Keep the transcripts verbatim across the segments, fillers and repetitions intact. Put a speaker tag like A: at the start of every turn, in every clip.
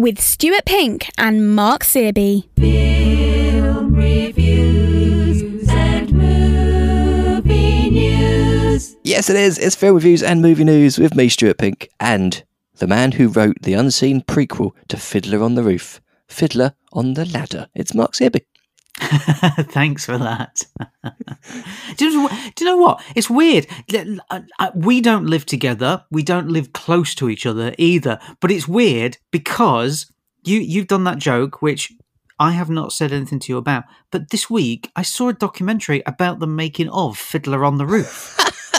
A: with Stuart Pink and Mark Searby.
B: Film reviews and movie news.
C: Yes, it is. It's film reviews and movie news with me, Stuart Pink, and the man who wrote the unseen prequel to Fiddler on the Roof, Fiddler on the Ladder. It's Mark Searby.
D: Thanks for that. do, you know, do you know what? It's weird. We don't live together. We don't live close to each other either. But it's weird because you, you've done that joke, which I have not said anything to you about. But this week, I saw a documentary about the making of Fiddler on the Roof.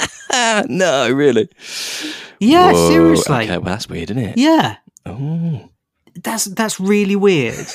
C: No, really?
D: Yeah,
C: Whoa.
D: seriously.
C: Okay, well, that's weird, isn't it?
D: Yeah.
C: Oh.
D: That's, that's really weird.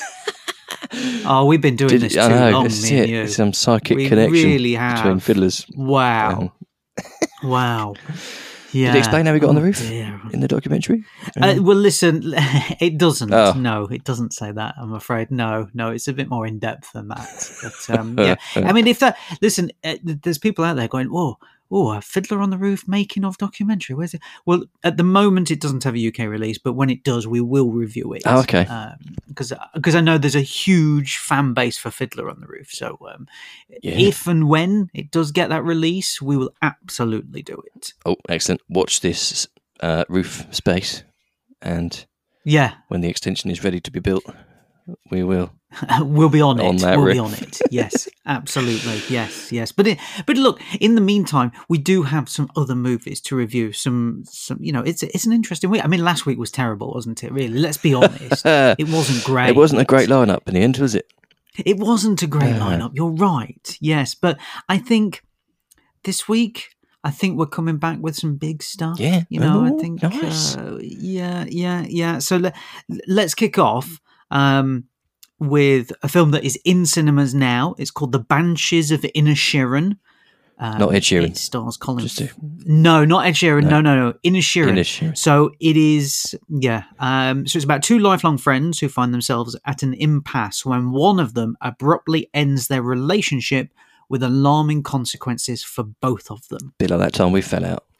D: Oh, we've been doing
C: Did,
D: this too
C: I know,
D: long,
C: this is
D: me and
C: it.
D: you.
C: Some psychic
D: We
C: connection
D: really have.
C: between fiddlers.
D: Wow.
C: Um,
D: Wow. Yeah.
C: Did it explain how we got on the
D: Oh,
C: roof
D: dear.
C: in the documentary?
D: Uh, well, listen, it doesn't.
C: Oh.
D: No, it doesn't say that, I'm afraid. No, no, it's a bit more in depth than that. But um, yeah, I mean, if that, listen, uh, there's people out there going, whoa, oh, a Fiddler on the Roof making of documentary. Where's it? Well, at the moment, it doesn't have a U K release, but when it does, we will review it.
C: Oh, okay.
D: Because um, because I know there's a huge fan base for Fiddler on the Roof. So um,
C: Yeah.
D: if and when it does get that release, we will absolutely do it.
C: Oh, excellent. Watch this uh, roof space, and
D: Yeah.
C: when the extension is ready to be built, we will.
D: We'll be on,
C: On
D: it.
C: that
D: We'll
C: roof.
D: be on it. Yes, absolutely. Yes, yes. But it, but look, in the meantime, we do have some other movies to review. Some, some. You know, it's it's an interesting week. I mean, last week was terrible, wasn't it? Really, let's be honest. It wasn't great.
C: It wasn't a great lineup in the end, was it?
D: It wasn't a great
C: No.
D: lineup. You're right. Yes, but I think this week, I think we're coming back with some big stuff.
C: Yeah.
D: You know, I
C: Oh,
D: think.
C: nice.
D: Uh, yeah, yeah, yeah. So le- let's kick off. Um, with a film that is in cinemas now. It's called The Banshees of Inisherin. Um,
C: Not Ed Sheeran.
D: It stars Colin.
C: Just to-
D: No, not Ed Sheeran. No, no, no. Inisherin.
C: Inisherin.
D: So it is, yeah. Um, so it's about two lifelong friends who find themselves at an impasse when one of them abruptly ends their relationship with alarming consequences for both of them.
C: Bit like that time we fell out.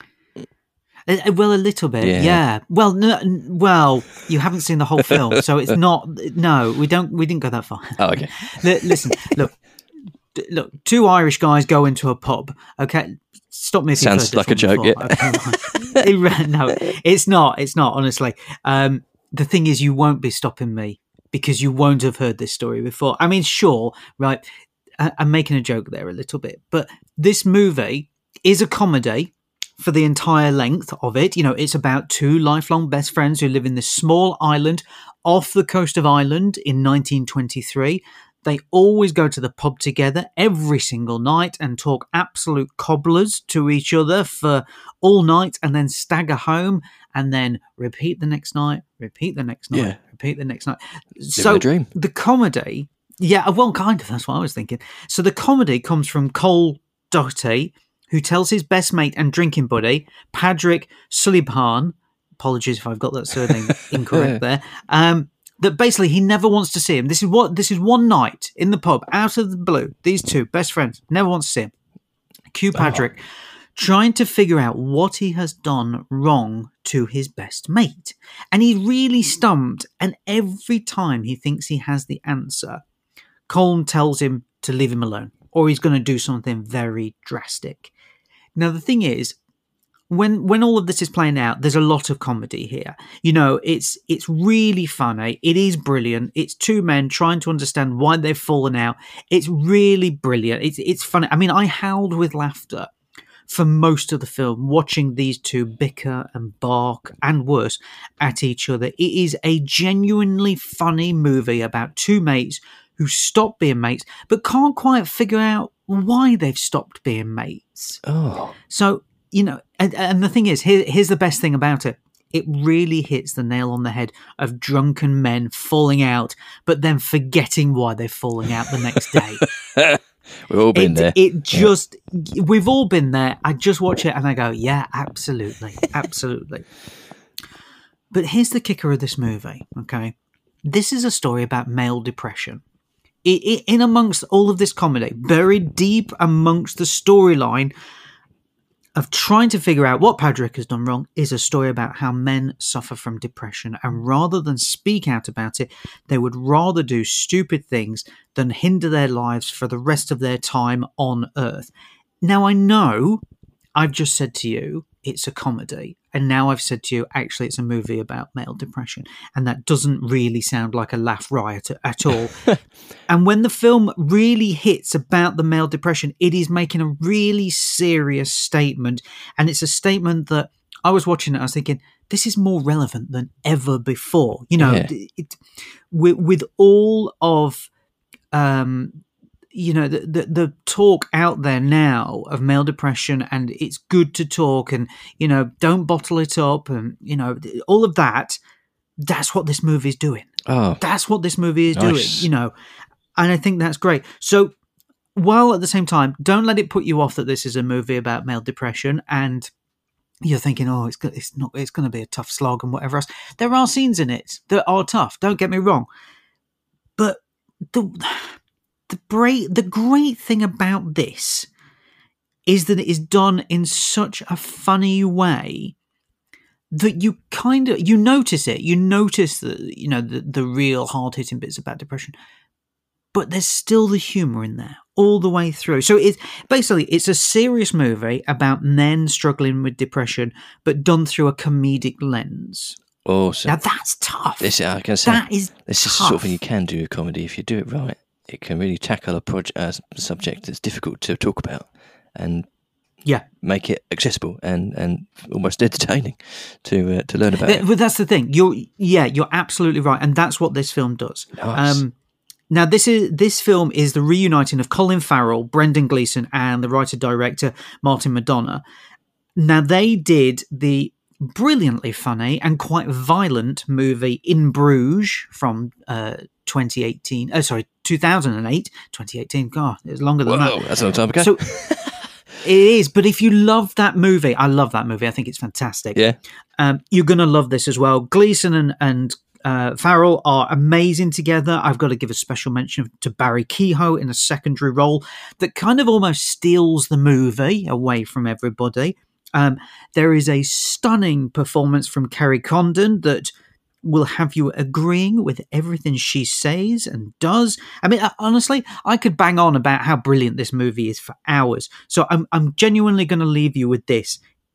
D: Uh, Well, a little bit,
C: Yeah.
D: yeah. Well, no, n- well, you haven't seen the whole film, so it's not. No, we don't. We didn't go that far.
C: Oh, okay.
D: Li- Listen, look, d- look. Two Irish guys go into a pub. Okay, stop me if you've
C: Sounds
D: heard this
C: like a
D: one
C: joke,
D: before. Okay, right. No, it's not. It's not. Honestly, um, the thing is, you won't be stopping me because you won't have heard this story before. I mean, sure, right. I- I'm making a joke there a little bit, but this movie is a comedy. For the entire length of it, you know, it's about two lifelong best friends who live in this small island off the coast of Ireland in nineteen twenty-three. They always go to the pub together every single night and talk absolute cobblers to each other for all night and then stagger home and then repeat the next night, repeat the next night,
C: Yeah.
D: repeat the next night.
C: Living
D: So
C: the dream.
D: the comedy, yeah, well, kind of, that's what I was thinking. So the comedy comes from Cole Doherty, who tells his best mate and drinking buddy, Padraig Sullivan, apologies if I've got that surname incorrect there, um, that basically he never wants to see him. This is what this is one night in the pub, out of the blue, these two best friends, never wants to see him. Cue Padraig, trying to figure out what he has done wrong to his best mate. And he's really stumped, and every time he thinks he has the answer, Colm tells him to leave him alone, or he's going to do something very drastic. Now, the thing is, when when all of this is playing out, there's a lot of comedy here. You know, it's it's really funny. It is brilliant. It's two men trying to understand why they've fallen out. It's really brilliant. It's it's funny. I mean, I howled with laughter for most of the film, watching these two bicker and bark, and worse, at each other. It is a genuinely funny movie about two mates who stop being mates, but can't quite figure out why they've stopped being mates.
C: Oh.
D: So, you know, and, and the thing is, here, here's the best thing about it. It really hits the nail on the head of drunken men falling out, but then forgetting why they're falling out the next day.
C: We've all been
D: it,
C: there.
D: It just, we've all been there. I just watch it and I go, yeah, absolutely, absolutely. But here's the kicker of this movie, okay? This is a story about male depression. It, it, in amongst all of this comedy, buried deep amongst the storyline of trying to figure out what Padrick has done wrong is a story about how men suffer from depression. And rather than speak out about it, they would rather do stupid things than hinder their lives for the rest of their time on Earth. Now, I know I've just said to you it's a comedy, and now I've said to you actually it's a movie about male depression, and that doesn't really sound like a laugh riot at all. And when the film really hits about the male depression, it is making a really serious statement, and it's a statement that I was watching it, I was thinking, this is more relevant than ever before. You know,
C: Yeah.
D: it, with, with all of um you know, the, the the talk out there now of male depression, and it's good to talk, and, you know, don't bottle it up, and, you know, all of that, that's what this movie is doing.
C: Oh,
D: That's what this movie is
C: Nice.
D: doing, you know, and I think that's great. So while at the same time, don't let it put you off that this is a movie about male depression, and you're thinking, oh, it's go- it's not, it's going to be a tough slog and whatever else. There are scenes in it that are tough, don't get me wrong, but the... The great, the great thing about this is that it is done in such a funny way that you kind of, you notice it. You notice the, you know, the, the real hard-hitting bits about depression, but there's still the humour in there all the way through. So it's basically, it's a serious movie about men struggling with depression, but done through a comedic lens.
C: awesome.
D: Now that's tough.
C: This, I can say,
D: that is
C: this is the
D: tough.
C: sort of thing you can do with comedy if you do it right. It can really tackle a project, uh, subject that's difficult to talk about, and
D: Yeah.
C: make it accessible and, and almost entertaining to uh, to learn about.
D: Th-
C: it.
D: But that's the thing. You're yeah, you're absolutely right, and that's what this film does.
C: Nice.
D: Um, now this is this film is the reuniting of Colin Farrell, Brendan Gleeson, and the writer director Martin Madonna. Now they did the brilliantly funny and quite violent movie In Bruges from uh, twenty eighteen. Oh, sorry, two thousand eight. twenty eighteen. God, it was longer than
C: Whoa,
D: that.
C: that's a long time ago.
D: So it is, but if you love that movie, I love that movie. I think it's fantastic.
C: yeah,
D: Um, you're going to love this as well. Gleeson and, and uh, Farrell are amazing together. I've got to give a special mention to Barry Keogh in a secondary role that kind of almost steals the movie away from everybody. Um, there is a stunning performance from Kerry Condon that will have you agreeing with everything she says and does. I mean, uh, honestly, I could bang on about how brilliant this movie is for hours. So I'm, I'm genuinely going to leave you with this.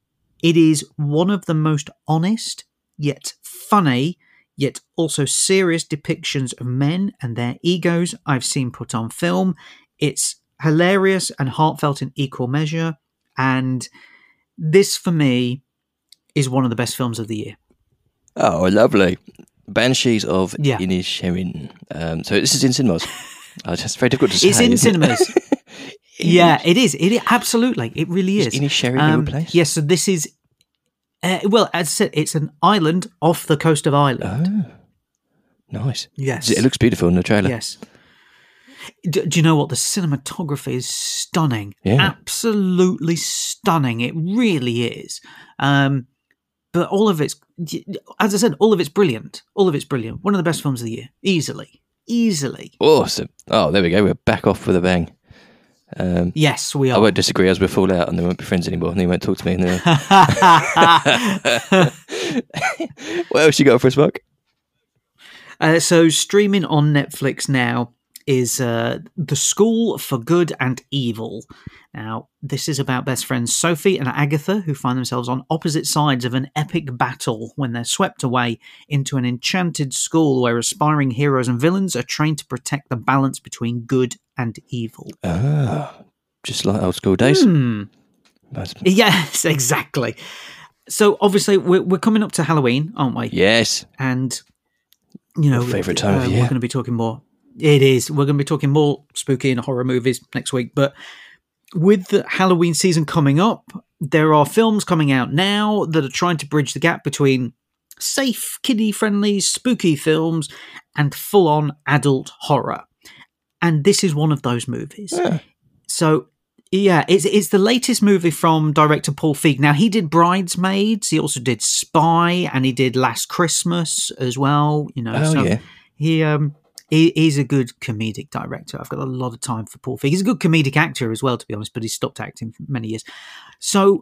D: It is one of the most honest, yet funny, yet also serious depictions of men and their egos I've seen put on film. It's hilarious and heartfelt in equal measure. And this, for me, is one of the best films of the year.
C: oh, lovely. Banshees of
D: Yeah.
C: Inisherin. Um, so this is in cinemas. I was just very difficult to say.
D: It's in
C: isn't it?
D: cinemas. Yeah, it is. It is, absolutely. It really is.
C: Is Inisherin a real place?
D: Yes, so this is, uh, well, as I said, it's an island off the coast of Ireland.
C: Oh, nice.
D: Yes.
C: It looks beautiful in the trailer.
D: Yes. Do, do you know what? The cinematography is stunning.
C: Yeah.
D: Absolutely stunning. It really is. Um, but all of it's, as I said, all of it's brilliant. All of it's brilliant. One of the best films of the year. Easily. Easily.
C: Awesome. Oh, there we go. We're back off with a bang. Um,
D: Yes, we
C: I
D: are.
C: won't disagree as we fall out and they won't be friends anymore and they won't talk to me. And then... What else you got for us, Mark?
D: Uh, so streaming on Netflix now is uh, The School for Good and Evil. Now, this is about best friends Sophie and Agatha, who find themselves on opposite sides of an epic battle when they're swept away into an enchanted school where aspiring heroes and villains are trained to protect the balance between good and evil.
C: Ah, just like old school days.
D: Hmm.
C: That's-
D: Yes, exactly. So obviously we're, we're coming up to Halloween, aren't we?
C: Yes.
D: And, you know,
C: Your favourite time of
D: uh,
C: year.
D: We're going to be talking more. It is. We're going to be talking more spooky and horror movies next week. But with the Halloween season coming up, there are films coming out now that are trying to bridge the gap between safe, kiddie-friendly, spooky films and full-on adult horror. And this is one of those movies.
C: Yeah.
D: So, yeah, it's it's the latest movie from director Paul Feig. Now, he did Bridesmaids, he also did Spy, and he did Last Christmas as well. You know,
C: Oh,
D: so
C: yeah.
D: he um he, he's a good comedic director. I've got a lot of time for Paul Feig. He's a good comedic actor as well, to be honest, but he's stopped acting for many years. So,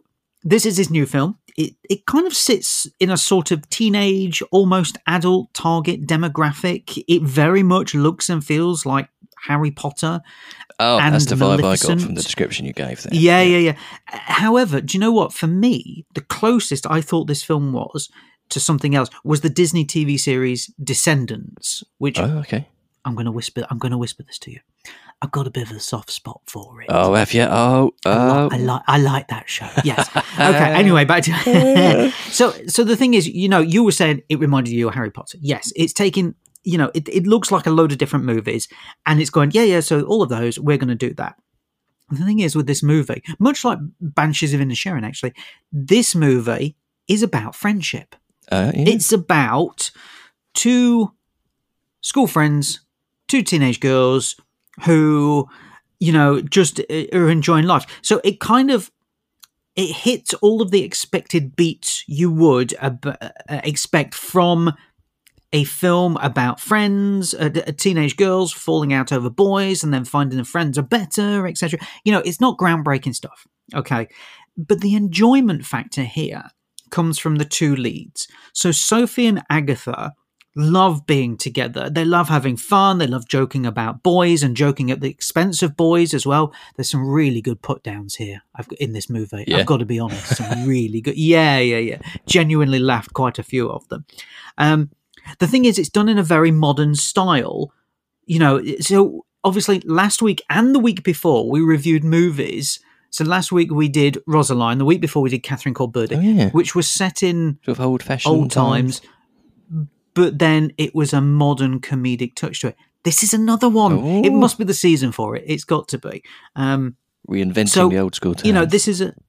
D: this is his new film. It it kind of sits in a sort of teenage, almost adult target demographic. It very much looks and feels like Harry Potter.
C: Oh,
D: and
C: that's the vibe I got
D: Maleficent.
C: from the description you gave there.
D: Yeah, yeah, yeah. However, do you know what? For me, the closest I thought this film was to something else was the Disney T V series Descendants, which
C: Oh, okay.
D: I'm going to whisper. I'm going to whisper this to you. I've got a bit of a soft spot for it.
C: Oh, have you? Oh,
D: I,
C: oh.
D: li- I like. I like that show. Yes. Okay. Anyway, back to so. So the thing is, you know, you were saying it reminded you of Harry Potter. Yes, it's taking. You know, it, it looks like a load of different movies, and it's going, yeah, yeah. So all of those, we're going to do that. And the thing is, with this movie, much like Banshees of Inisherin, actually, this movie is about friendship.
C: Uh, yeah.
D: It's about two school friends, two teenage girls who, you know, just are enjoying life. So it kind of, it hits all of the expected beats you would uh, expect from a film about friends, uh, teenage girls falling out over boys and then finding the friends are better, et cetera. You know, it's not groundbreaking stuff, okay? But the enjoyment factor here comes from the two leads. So Sophie and Agatha love being together. They love having fun. They love joking about boys and joking at the expense of boys as well. There's some really good put downs here I've got in this movie.
C: Yeah.
D: I've got to be honest. Some really good. Yeah, yeah, yeah. Genuinely laughed quite a few of them. Um, the thing is, it's done in a very modern style. You know, so obviously last week and the week before we reviewed movies. So last week we did Rosaline. The week before we did Catherine Called Birdie,
C: Oh, yeah.
D: which was set in
C: Sort of old-fashioned
D: old times, but then it was a modern comedic touch to it. This is another one.
C: Oh.
D: It must be the season for it. It's got to be. Um,
C: Reinventing
D: So,
C: the old school.
D: you know,
C: terms.
D: this is a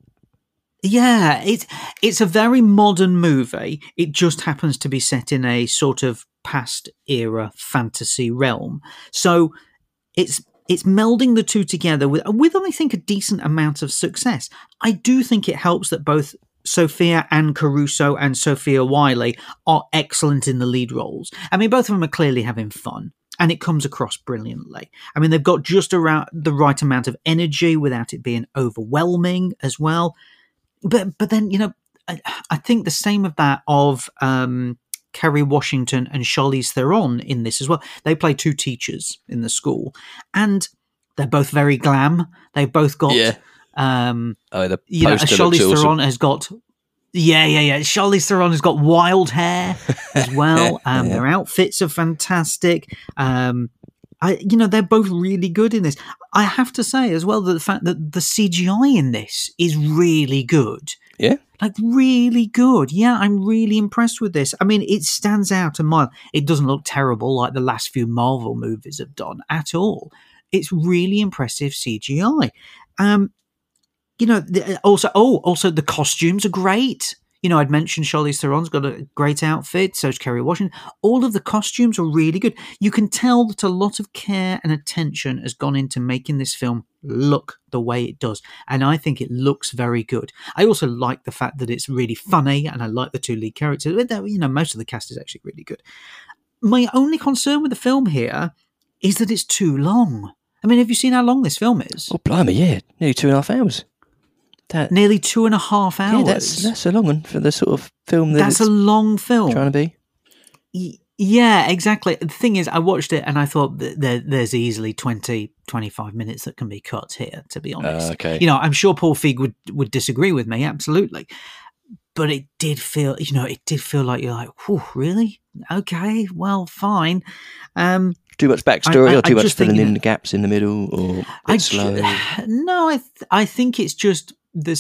D: yeah. It's it's a very modern movie. It just happens to be set in a sort of past era fantasy realm. So it's it's melding the two together with with I think a decent amount of success. I do think it helps that both Sophia Ann Caruso and Sophia Wiley are excellent in the lead roles. I mean, both of them are clearly having fun, and it comes across brilliantly. I mean, they've got just around the right amount of energy without it being overwhelming as well. But but then, you know, I, I think the same of that of um, Kerry Washington and Charlize Theron in this as well. They play two teachers in the school, and they're both very glam. They've both got...
C: Yeah.
D: Um,
C: Oh, the
D: you know,
C: poster
D: Charlize
C: looks awesome.
D: Theron has got, yeah, yeah, yeah. Charlize Theron has got wild hair as well. Um,
C: Yeah.
D: Their outfits are fantastic. Um, I, you know, they're both really good in this. I have to say as well that the fact that the C G I in this is really good.
C: Yeah.
D: Like really good. Yeah, I'm really impressed with this. I mean, it stands out a mile. It doesn't look terrible like the last few Marvel movies have done at all. It's really impressive C G I. Um, You know, the- also, oh, also the costumes are great. You know, I'd mentioned Charlize Theron's got a great outfit, so's Kerry Washington. All of the costumes are really good. You can tell that a lot of care and attention has gone into making this film look the way it does. And I think it looks very good. I also like the fact that it's really funny, and I like the two lead characters. You know, most of the cast is actually really good. My only concern with the film here is that it's too long. I mean, have you seen how long this film is?
C: Oh, blimey, yeah. Nearly two and a half hours. That,
D: Nearly two and a half hours.
C: yeah, that's, that's a long one for the sort of film that
D: That's
C: it's
D: a long film.
C: trying to be.
D: Y- Yeah, exactly. The thing is, I watched it and I thought that there, there's easily twenty, twenty-five minutes that can be cut here, to be honest.
C: Uh, okay.
D: You know, I'm sure Paul Feig would, would disagree with me, absolutely. But it did feel, you know, it did feel like you're like, whew, really? Okay, well, fine. Um,
C: Too much backstory
D: I- I-
C: or too
D: I
C: much
D: just
C: filling
D: think,
C: in
D: you
C: the gaps in the middle or a bit
D: I
C: slow?
D: ju- no, I th- I think it's just there's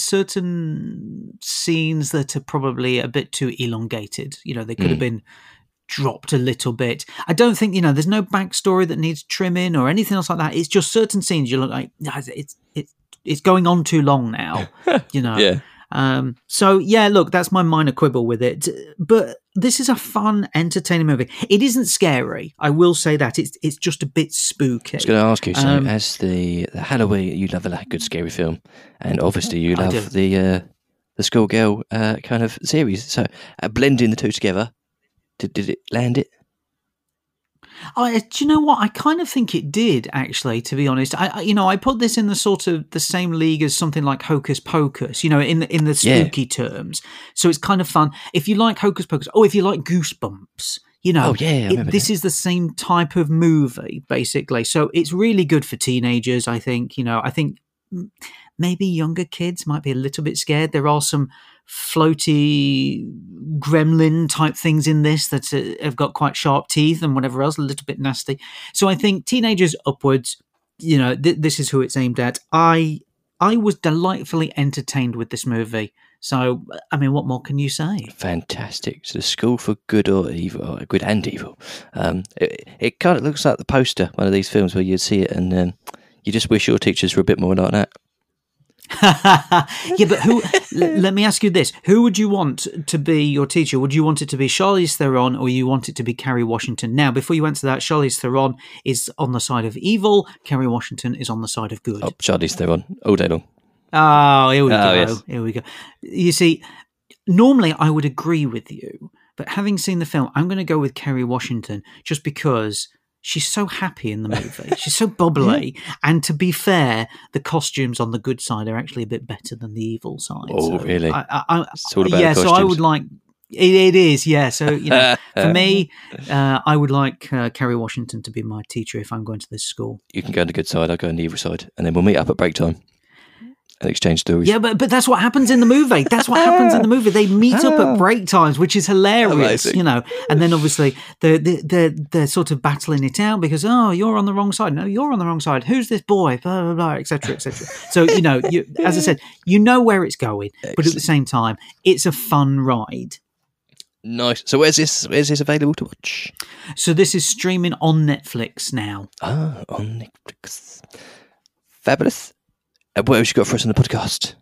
D: certain scenes that are probably a bit too elongated. You know, they could have been dropped a little bit. I don't think, you know, there's no backstory that needs trimming or anything else like that. It's just certain scenes you look like "Ah, it's it's it's going on too long now. You know.
C: Yeah.
D: Um, so yeah, look, that's my minor quibble with it. But this is a fun, entertaining movie. It isn't scary. I will say that it's it's just a bit spooky.
C: I was going to ask you, so
D: Um,
C: as the, the Halloween, you love a good scary film, and obviously you
D: I
C: love
D: do.
C: the uh, the schoolgirl uh, kind of series. So uh, blending the two together, did did it land it?
D: I, do you know what? I kind of think it did, actually, to be honest. I, I you know, I put this in the sort of the same league as something like Hocus Pocus, you know, in the, in the spooky yeah. terms. So it's kind of fun. If you like Hocus Pocus, oh, if you like Goosebumps, you know,
C: oh, yeah,
D: it, this
C: that.
D: is the same type of movie, basically. So it's really good for teenagers, I think. You know, I think maybe younger kids might be a little bit scared. There are some floaty gremlin type things in this that uh, have got quite sharp teeth and whatever else, a little bit nasty. So I think teenagers upwards, you know, th- this is who it's aimed at. I I was delightfully entertained with this movie. So, I mean, what more can you say?
C: Fantastic. So the School for Good or Evil, or Good and Evil. Um, it, it kind of looks like the poster, one of these films where you'd see it and um, you just wish your teachers were a bit more like that.
D: Yeah, but who? l- let me ask you this: who would you want to be your teacher? Would you want it to be Charlize Theron, or you want it to be Kerry Washington? Now, before you answer that, Charlize Theron is on the side of evil. Kerry Washington is on the side of good.
C: Oh, Charlize Theron, all day long.
D: Oh, here we
C: oh,
D: go.
C: Yes.
D: Here we go. You see, normally I would agree with you, but having seen the film, I'm going to go with Kerry Washington just because she's so happy in the movie. She's so bubbly. And to be fair, the costumes on the good side are actually a bit better than the evil side.
C: Oh,
D: so
C: really?
D: I, I, I,
C: it's all about
D: yeah,
C: the
D: so I would like... It, it is, yeah. So, you know, for me, uh, I would like uh, Kerry Washington to be my teacher if I'm going to this school.
C: You can go on the good side, I'll go on the evil side. And then we'll meet up at break time and exchange stories.
D: Yeah, but but that's what happens in the movie. That's what happens in the movie. They meet up at break times, which is hilarious,
C: Amazing.
D: you know. And then obviously they're, they're, they're sort of battling it out because, oh, you're on the wrong side. No, you're on the wrong side. Who's this boy? Blah, blah, blah, et cetera, et cetera. So, you know, you, as I said, you know where it's going,
C: Excellent.
D: but at the same time, it's a fun ride.
C: Nice. So where's this where's this available to watch?
D: So this is streaming on Netflix now.
C: Ah, on Netflix. Fabulous. Uh, what else you got for us on the podcast?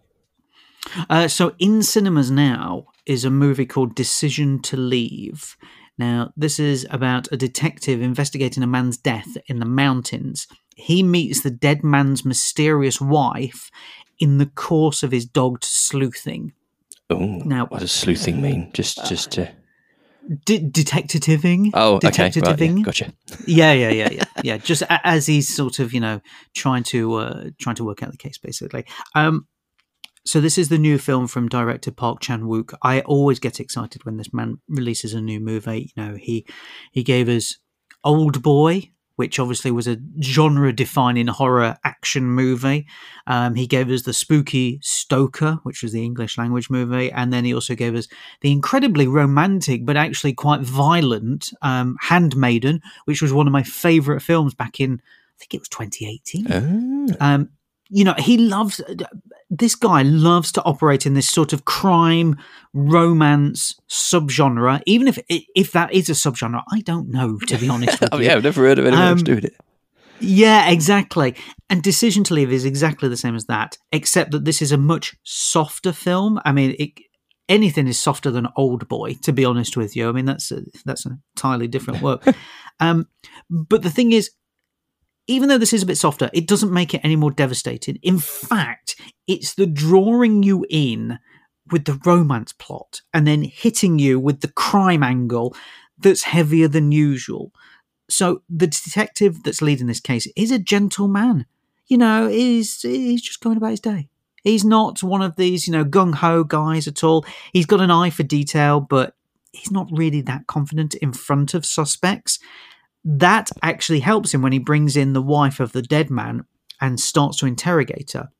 D: Uh, so in cinemas now is a movie called Decision to Leave. Now, this is about a detective investigating a man's death in the mountains. He meets the dead man's mysterious wife in the course of his dogged sleuthing.
C: Oh,
D: now,
C: what does sleuthing mean? Just, just. Uh...
D: De- detectiving.
C: Oh, okay,
D: detectiving.
C: Right, yeah, gotcha.
D: Yeah, yeah, yeah, yeah, yeah. Just a- as he's sort of, you know, trying to uh, trying to work out the case, basically. Um, so this is the new film from director Park Chan-wook. I always get excited when this man releases a new movie. You know, he he gave us Old Boy, which obviously was a genre-defining horror action movie. Um, he gave us the spooky Stoker, which was the English language movie, and then he also gave us the incredibly romantic but actually quite violent um, Handmaiden, which was one of my favourite films back in, I think it was twenty eighteen.
C: Oh.
D: Um, you know, he loves, this guy loves to operate in this sort of crime, romance subgenre, even if if that is a subgenre. I don't know, to be honest with
C: oh,
D: you.
C: yeah, I've never heard of anyone
D: Um,
C: else doing it.
D: Yeah, exactly. And Decision to Leave is exactly the same as that, except that this is a much softer film. I mean, it, anything is softer than Old Boy, to be honest with you. I mean, that's a, that's an entirely different work. um, but the thing is, even though this is a bit softer, it doesn't make it any more devastating. In fact, it's the drawing you in with the romance plot and then hitting you with the crime angle that's heavier than usual. So the detective that's leading this case is a gentle man. You know, he's, he's just going about his day. He's not one of these, you know, gung-ho guys at all. He's got an eye for detail, but he's not really that confident in front of suspects. That actually helps him when he brings in the wife of the dead man and starts to interrogate her.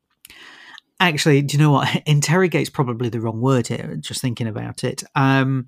D: Actually, do you know what? Interrogate's probably the wrong word here, just thinking about it. Um,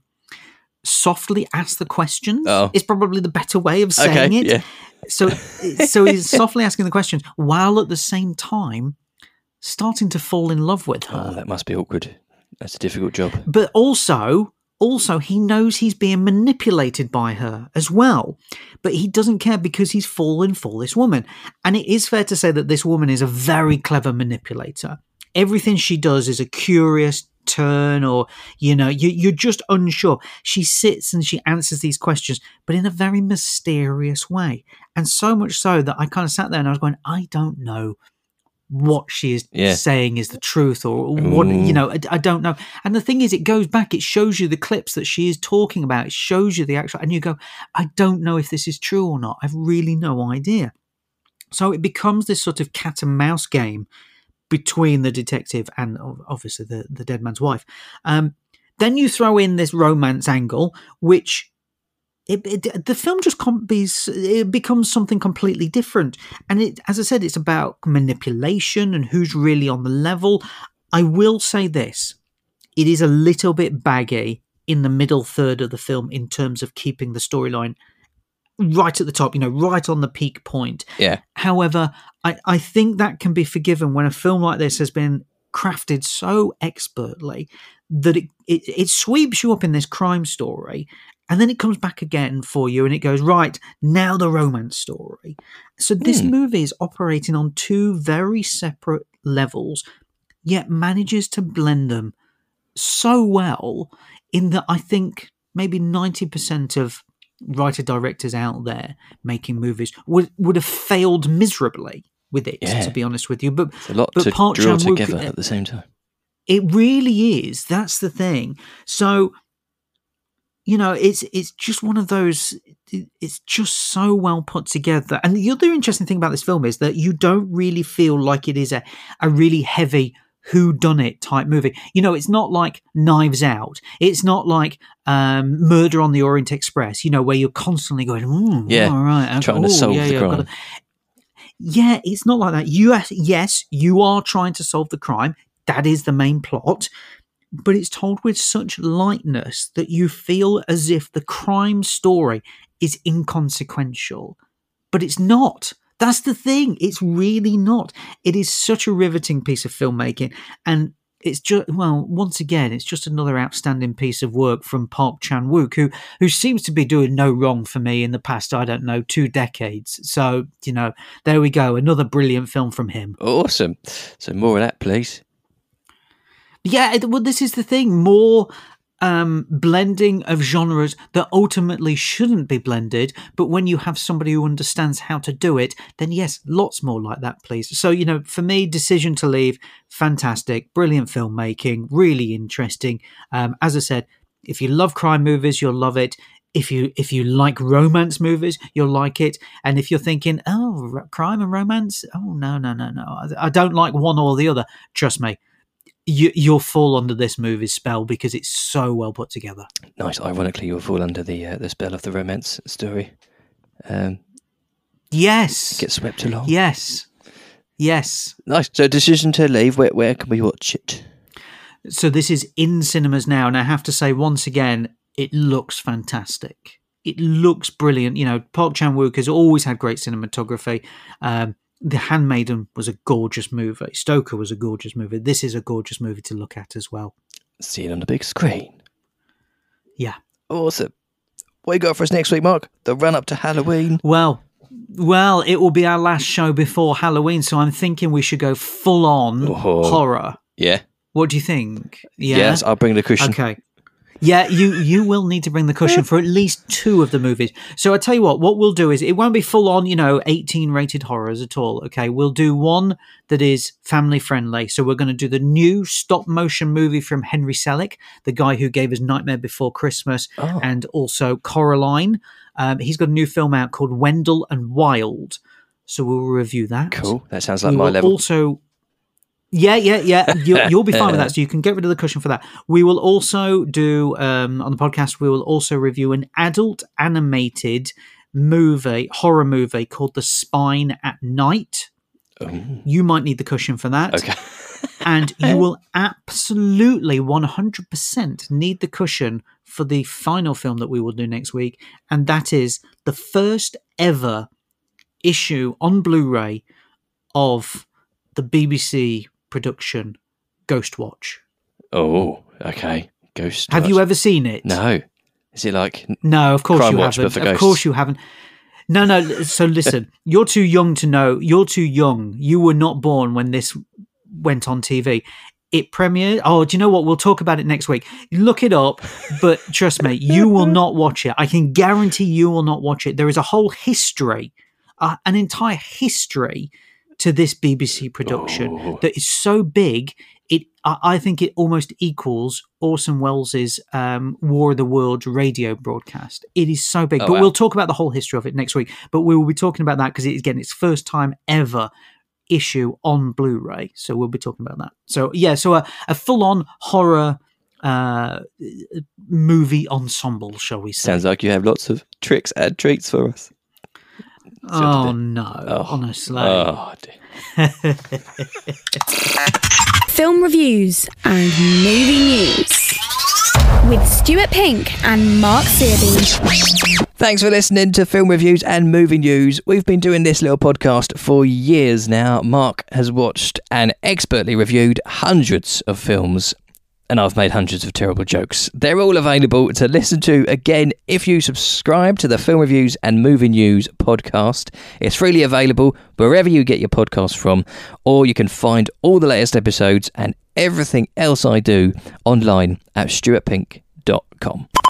D: softly ask the questions
C: oh.
D: is probably the better way of saying
C: okay,
D: it.
C: Yeah.
D: So, so he's softly asking the questions while at the same time starting to fall in love with her.
C: Oh, that must be awkward. That's a difficult job.
D: But also... Also, he knows he's being manipulated by her as well, but he doesn't care because he's fallen for this woman. And it is fair to say that this woman is a very clever manipulator. Everything she does is a curious turn, or, you know, you, you're just unsure. She sits and she answers these questions, but in a very mysterious way. And so much so that I kind of sat there and I was going, I don't know what she is
C: Yeah.
D: saying is the truth, or what,
C: Ooh.
D: you know, I, I don't know. And the thing is, it goes back, it shows you the clips that she is talking about, it shows you the actual, and you go, I don't know if this is true or not. I've really no idea. So it becomes this sort of cat and mouse game between the detective and obviously the, the dead man's wife. Um, then you throw in this romance angle, which It, it, the film just com- it becomes something completely different. And it, as I said, it's about manipulation and who's really on the level. I will say this. It is a little bit baggy in the middle third of the film in terms of keeping the storyline right at the top, you know, right on the peak point.
C: Yeah.
D: However, I, I think that can be forgiven when a film like this has been crafted so expertly that it, it, it sweeps you up in this crime story. And then it comes back again for you and it goes, right, now the romance story. So this
C: Hmm.
D: movie is operating on two very separate levels, yet manages to blend them so well in that I think maybe ninety percent of writer-directors out there making movies would, would have failed miserably with it,
C: Yeah.
D: to be honest with you. But,
C: It's a lot
D: but
C: to
D: Park
C: draw
D: Chan-wook,
C: together at the same time.
D: it really is. That's the thing. So, you know, it's it's just one of those, it's just so well put together. And the other interesting thing about this film is that you don't really feel like it is a, a really heavy whodunit type movie. You know, it's not like Knives Out. It's not like um, Murder on the Orient Express, you know, where you're constantly going, mm,
C: Yeah,
D: all right. okay,
C: trying to
D: oh,
C: solve
D: yeah,
C: the
D: yeah, I've
C: crime.
D: gotta-" Yeah, it's not like that. You, yes, you are trying to solve the crime. That is the main plot. But it's told with such lightness that you feel as if the crime story is inconsequential. But it's not. That's the thing. It's really not. It is such a riveting piece of filmmaking. And it's just, well, once again, it's just another outstanding piece of work from Park Chan-wook, who, who seems to be doing no wrong for me in the past, I don't know, two decades. So, you know, there we go. Another brilliant film from him.
C: Awesome. So more of that, please.
D: Yeah, it- well, this is the thing. More um, blending of genres that ultimately shouldn't be blended, but when you have somebody who understands how to do it, then yes, lots more like that, please. So, you know, for me, Decision to Leave, fantastic, brilliant filmmaking, really interesting. Um, as I said, if you love crime movies, you'll love it. If you if you like romance movies, you'll like it. And if you're thinking, oh, r- crime and romance, oh no, no, no, no, I, I don't like one or the other, trust me. You, you'll fall under this movie's spell because it's so well put together.
C: Nice. Ironically, you'll fall under the uh, the spell of the romance story. Um,
D: Yes.
C: get swept along.
D: Yes. Yes.
C: Nice. So, Decision to Leave. Where where can we watch it?
D: So this is in cinemas now. And I have to say, once again, it looks fantastic. It looks brilliant. You know, Park Chan-wook has always had great cinematography. Um, The Handmaiden was a gorgeous movie. Stoker was a gorgeous movie. This is a gorgeous movie to look at as well.
C: See it on the big screen.
D: Yeah.
C: Awesome. What you got for us next week, Mark? The run up to Halloween.
D: Well, well, it will be our last show before Halloween, so I'm thinking we should go full on
C: Oh.
D: horror.
C: Yeah.
D: What do you think? Yeah.
C: Yes, I'll bring the cushion.
D: Okay. Yeah, you you will need to bring the cushion for at least two of the movies. So I tell you what, what we'll do is it won't be full on, you know, eighteen rated horrors at all. Okay, we'll do one that is family friendly. So we're going to do the new stop motion movie from Henry Selick, the guy who gave us Nightmare Before Christmas,
C: Oh.
D: and also Coraline. Um, he's got a new film out called Wendell and Wild. So we'll review that.
C: Cool. That sounds like
D: We
C: my
D: will
C: level.
D: Also, yeah, yeah, yeah. You'll, you'll be fine with that. So you can get rid of the cushion for that. We will also do, um, on the podcast, we will also review an adult animated movie, horror movie called The Spine at Night.
C: Ooh.
D: You might need the cushion for that.
C: Okay.
D: And you will absolutely one hundred percent need the cushion for the final film that we will do next week. And that is the first ever issue on Blu-ray of the B B C production Ghostwatch.
C: Oh, okay. Ghost.
D: Have
C: Watch.
D: you ever seen it?
C: No. Is it like?
D: No, of course
C: Crime
D: you
C: Watch, but
D: haven't.
C: for
D: Of
C: ghosts.
D: course you haven't. No, no. So listen, you're too young to know. You're too young. You were not born when this went on T V. It premiered. Oh, do you know what? We'll talk about it next week. Look it up, but trust me, you will not watch it. I can guarantee you will not watch it. There is a whole history, uh, an entire history to this B B C production
C: Oh.
D: that is so big. It, I I think it almost equals Orson Welles' um, War of the Worlds radio broadcast. It is so big.
C: Oh,
D: but
C: wow.
D: we'll talk about the whole history of it next week. But we will be talking about that because it's, again, it's first time ever issue on Blu-ray. So we'll be talking about that. So, yeah, so a, a full-on horror uh, movie ensemble, shall we say.
C: Sounds like you have lots of tricks and treats for us.
D: Oh, no,
C: Oh.
D: honestly.
C: Oh, dear.
A: Film reviews and movie news with Stuart Pink and Mark Searby.
C: Thanks for listening to Film Reviews and Movie News. We've been doing this little podcast for years now. Mark has watched and expertly reviewed hundreds of films, and I've made hundreds of terrible jokes. They're all available to listen to again if you subscribe to the Film Reviews and Movie News podcast. It's freely available wherever you get your podcasts from, or you can find all the latest episodes and everything else I do online at stuart pink dot com.